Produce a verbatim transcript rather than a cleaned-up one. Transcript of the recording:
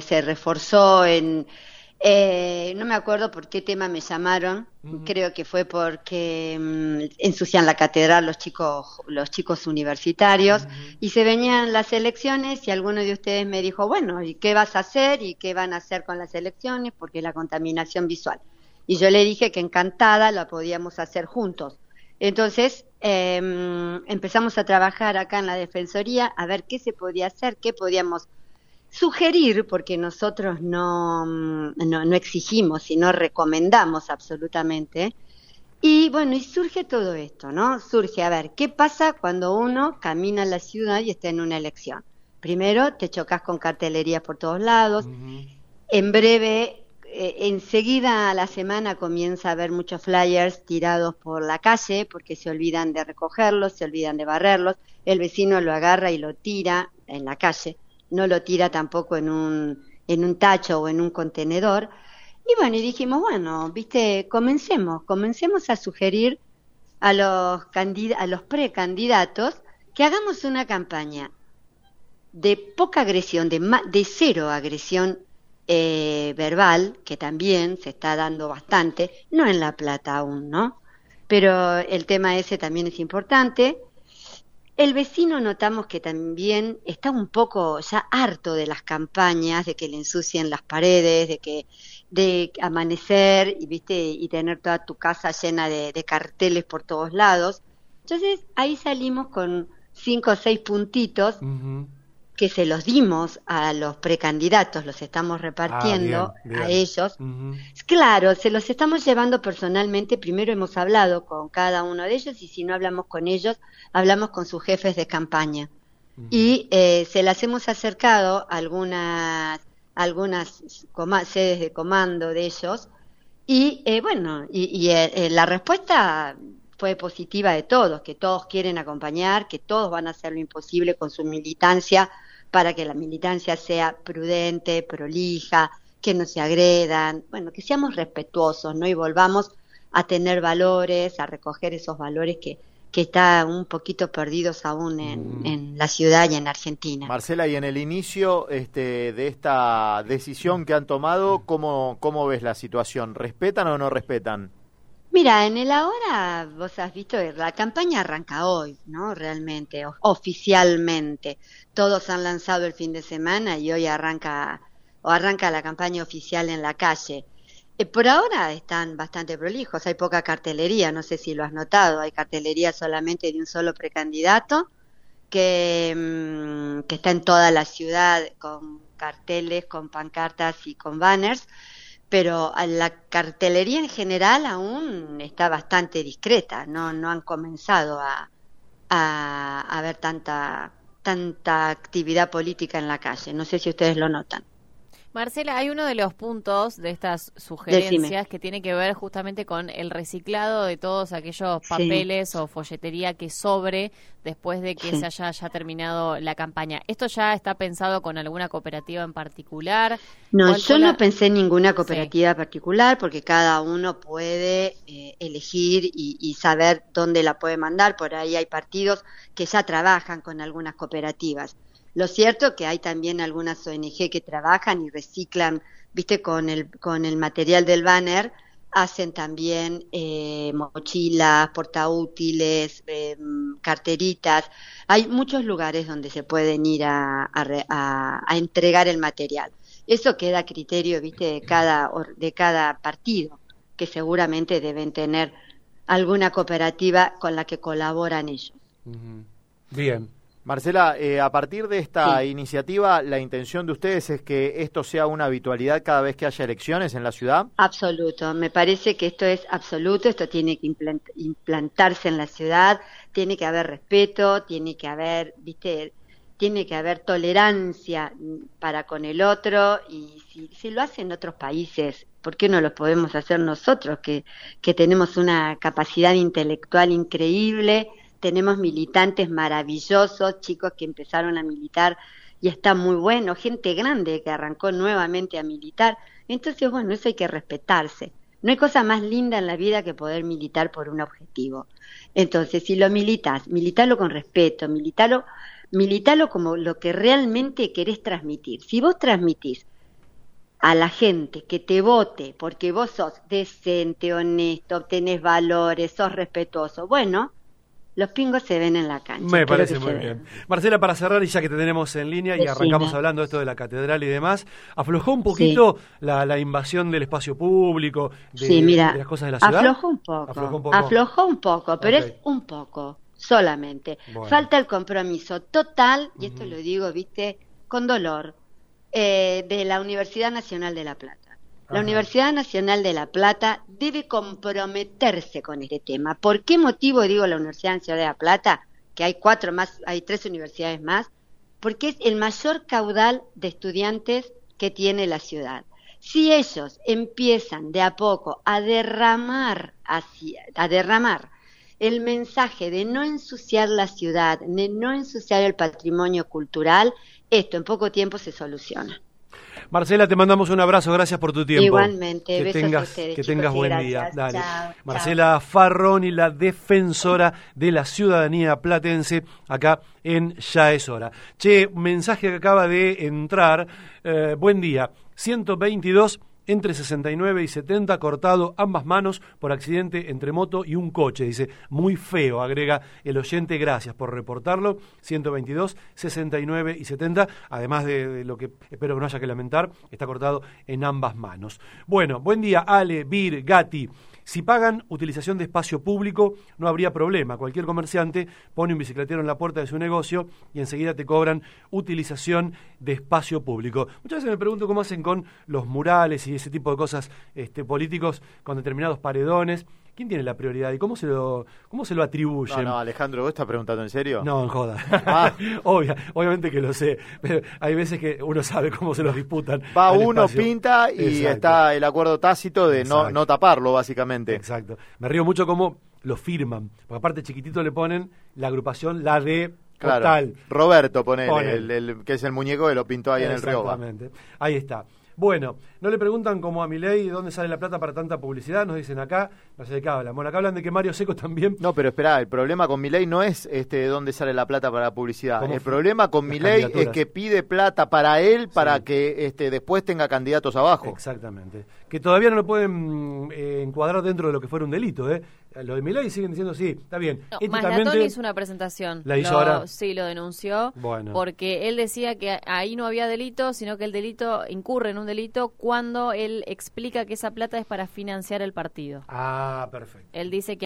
se reforzó en... Eh, no me acuerdo por qué tema me llamaron, uh-huh. Creo que fue porque um, ensucian la catedral los chicos los chicos universitarios, uh-huh. Y se venían las elecciones y alguno de ustedes me dijo, bueno, ¿y qué vas a hacer? ¿Y qué van a hacer con las elecciones? Porque la contaminación visual. Y yo le dije que encantada la podíamos hacer juntos. Entonces eh, empezamos a trabajar acá en la Defensoría a ver qué se podía hacer, qué podíamos sugerir, porque nosotros no, no, no exigimos, sino recomendamos absolutamente. Y bueno, y surge todo esto, ¿no? Surge, a ver, ¿qué pasa cuando uno camina en la ciudad y está en una elección? Primero, te chocas con cartelerías por todos lados. Uh-huh. En breve, eh, enseguida a la semana comienza a haber muchos flyers tirados por la calle porque se olvidan de recogerlos, se olvidan de barrerlos. El vecino lo agarra y lo tira en la calle. No lo tira tampoco en un en un tacho o en un contenedor. Y bueno, y dijimos, bueno, viste, comencemos, comencemos a sugerir a los candid- a los precandidatos que hagamos una campaña de poca agresión, de, ma- de cero agresión eh, verbal, que también se está dando bastante, no en La Plata aún, ¿no? Pero el tema ese también es importante. El vecino notamos que también está un poco ya harto de las campañas, de que le ensucien las paredes, de que de amanecer y viste y tener toda tu casa llena de, de carteles por todos lados. Entonces ahí salimos con cinco o seis puntitos uh-huh. que se los dimos a los precandidatos, los estamos repartiendo ah, bien, bien. a ellos. Uh-huh. Claro, se los estamos llevando personalmente. Primero hemos hablado con cada uno de ellos y si no hablamos con ellos, hablamos con sus jefes de campaña. Uh-huh. Y eh, se las hemos acercado a algunas, algunas coma- sedes de comando de ellos y eh, bueno, y, y eh, la respuesta fue positiva de todos, que todos quieren acompañar, que todos van a hacer lo imposible con su militancia para que la militancia sea prudente, prolija, que no se agredan, bueno, que seamos respetuosos, ¿no? Y volvamos a tener valores, a recoger esos valores que, que están un poquito perdidos aún en, mm. en la ciudad y en Argentina. Marcela, y en el inicio este, de esta decisión que han tomado, ¿cómo, cómo ves la situación? ¿Respetan o no respetan? Mira, en el ahora, vos has visto, la campaña arranca hoy, ¿no? Realmente, o, oficialmente. Todos han lanzado el fin de semana y hoy arranca, o arranca la campaña oficial en la calle. Eh, por ahora están bastante prolijos, hay poca cartelería, no sé si lo has notado, hay cartelería solamente de un solo precandidato, que, mmm, que está en toda la ciudad con carteles, con pancartas y con banners. Pero la cartelería en general aún está bastante discreta, no no han comenzado a a, a ver tanta tanta actividad política en la calle. No sé si ustedes lo notan. Marcela, hay uno de los puntos de estas sugerencias Decime. que tiene que ver justamente con el reciclado de todos aquellos papeles sí. o folletería que sobre después de que sí. se haya ya terminado la campaña. ¿Esto ya está pensado con alguna cooperativa en particular? No, yo la... no pensé en ninguna cooperativa sí. particular porque cada uno puede eh, elegir y, y saber dónde la puede mandar. Por ahí hay partidos que ya trabajan con algunas cooperativas. Lo cierto es que hay también algunas O N Ge que trabajan y reciclan, viste, con el con el material del banner, hacen también eh, mochilas, portaútiles, eh, carteritas. Hay muchos lugares donde se pueden ir a, a, a, a entregar el material. Eso queda a criterio, viste, de cada de cada partido, que seguramente deben tener alguna cooperativa con la que colaboran ellos. Uh-huh. Bien. Marcela, eh, a partir de esta sí. iniciativa, ¿la intención de ustedes es que esto sea una habitualidad cada vez que haya elecciones en la ciudad? Absoluto, me parece que esto es absoluto, esto tiene que implant- implantarse en la ciudad, tiene que haber respeto, tiene que haber, viste, tiene que haber tolerancia para con el otro y si, si lo hacen otros países, ¿por qué no lo podemos hacer nosotros que, que tenemos una capacidad intelectual increíble? Tenemos militantes maravillosos, chicos que empezaron a militar y está muy bueno, gente grande que arrancó nuevamente a militar. Entonces, bueno, eso hay que respetarse. No hay cosa más linda en la vida que poder militar por un objetivo. Entonces, si lo militas, militalo con respeto, militalo, militalo como lo que realmente querés transmitir. Si vos transmitís a la gente que te vote porque vos sos decente, honesto, tenés valores, sos respetuoso, bueno, los pingos se ven en la cancha. Me parece muy bien. Marcela, para cerrar, y ya que te tenemos en línea y Decime. arrancamos hablando de esto de la catedral y demás, ¿aflojó un poquito sí. la, la invasión del espacio público, de, sí, mira, de las cosas de la ciudad? Aflojó un poco, aflojó un poco, aflojó un poco pero okay. es un poco, solamente. Bueno. Falta el compromiso total, y esto uh-huh. lo digo, viste, con dolor, eh, de la Universidad Nacional de La Plata. La Ajá. Universidad Nacional de La Plata debe comprometerse con este tema. ¿Por qué motivo digo la Universidad Nacional de La Plata? Que hay cuatro más, hay tres universidades más, porque es el mayor caudal de estudiantes que tiene la ciudad. Si ellos empiezan de a poco a derramar, hacia, a derramar el mensaje de no ensuciar la ciudad, de no ensuciar el patrimonio cultural, esto en poco tiempo se soluciona. Marcela, te mandamos un abrazo, gracias por tu tiempo. Igualmente, que besos tengas, a ustedes, que chicos, tengas buen gracias. día. Dale. Chao, Marcela chao. Farroni, la defensora de la ciudadanía platense, acá en Ya es Hora. Che, mensaje que acaba de entrar, eh, buen día, ciento veintidós entre sesenta y nueve y setenta, cortado ambas manos por accidente entre moto y un coche. Dice, muy feo, agrega el oyente, gracias por reportarlo. ciento veintidós, sesenta y nueve y setenta, además de, de lo que espero que no haya que lamentar, está cortado en ambas manos. Bueno, buen día, Ale, Bir, Gati. Si pagan utilización de espacio público, no habría problema. Cualquier comerciante pone un bicicletero en la puerta de su negocio y enseguida te cobran utilización de espacio público. Muchas veces me pregunto cómo hacen con los murales y ese tipo de cosas este, políticos con determinados paredones. ¿Quién tiene la prioridad y cómo se lo cómo se lo atribuyen? No, no, Alejandro, ¿vos estás preguntando en serio? No, en joda. Ah. Obvia, obviamente que lo sé, pero hay veces que uno sabe cómo se los disputan. Va uno, espacio. Pinta y Exacto. está el acuerdo tácito de no, no taparlo, básicamente. Exacto. Me río mucho cómo lo firman, porque aparte chiquitito le ponen la agrupación, la de claro. Total. Roberto, ponele, ponele. El, el, que es el muñeco que lo pintó ahí en el Río. Exactamente. Ahí está. Bueno, no le preguntan como a Milei dónde sale la plata para tanta publicidad, nos dicen acá, no sé de qué hablan. Bueno, acá hablan de que Mario Seco también... No, pero espera, el problema con Milei no es este dónde sale la plata para la publicidad. El problema con Milei es que pide plata para él para sí. que este después tenga candidatos abajo. Exactamente. Que todavía no lo pueden eh, encuadrar dentro de lo que fuera un delito, ¿eh? Lo de Milei siguen diciendo sí, está bien. No, Maslatón hizo una presentación. ¿La hizo lo, ahora? Sí, lo denunció. Bueno. Porque él decía que ahí no había delito, sino que el delito incurre en un delito cuando él explica que esa plata es para financiar el partido. Ah, perfecto. Él dice que